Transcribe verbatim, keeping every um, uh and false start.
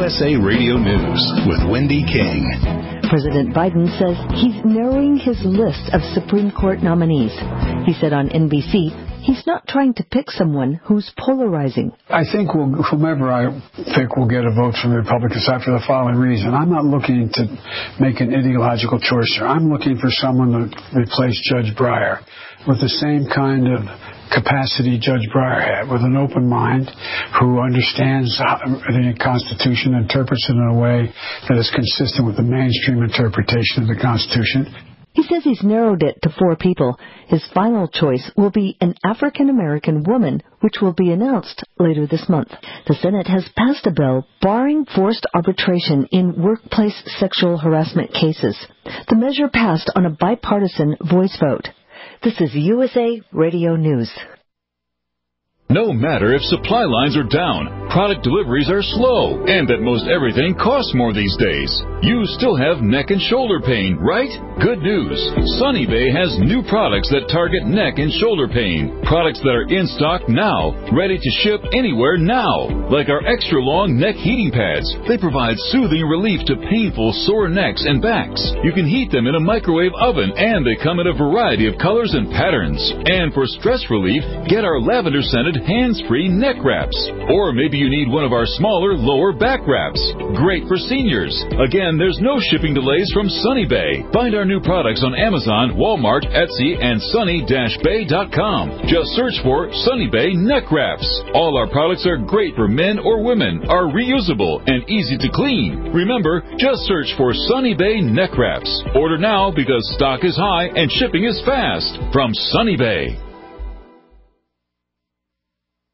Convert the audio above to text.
U S A Radio News with Wendy King. President Biden says he's narrowing his list of Supreme Court nominees. He said on N B C he's not trying to pick someone who's polarizing. I think we'll, whomever I pick will get a vote from the Republican side for the following reason. I'm not looking to make an ideological choice here. I'm looking for someone to replace Judge Breyer with the same kind of capacity Judge Breyer had, with an open mind, who understands the Constitution, interprets it in a way that is consistent with the mainstream interpretation of the Constitution. He says he's narrowed it to four people. His final choice will be an African-American woman, which will be announced later this month. The Senate has passed a bill barring forced arbitration in workplace sexual harassment cases. The measure passed on a bipartisan voice vote. This is U S A Radio News. No matter if supply lines are down, product deliveries are slow, and that most everything costs more these days, you still have neck and shoulder pain, right? Good news. Sunny Bay has new products that target neck and shoulder pain. Products that are in stock now, ready to ship anywhere now. Like our extra long neck heating pads. They provide soothing relief to painful sore necks and backs. You can heat them in a microwave oven, and they come in a variety of colors and patterns. And for stress relief, get our lavender scented hands-free neck wraps. Or maybe you need one of our smaller lower back wraps. Great for seniors. Again, there's no shipping delays from Sunny Bay. Find our new products on Amazon, Walmart, Etsy, and sunny dash bay dot com. Just search for Sunny Bay neck wraps. All our products are great for men or women, are reusable, and easy to clean. Remember, just search for Sunny Bay neck wraps. Order now because stock is high and shipping is fast. From Sunny Bay.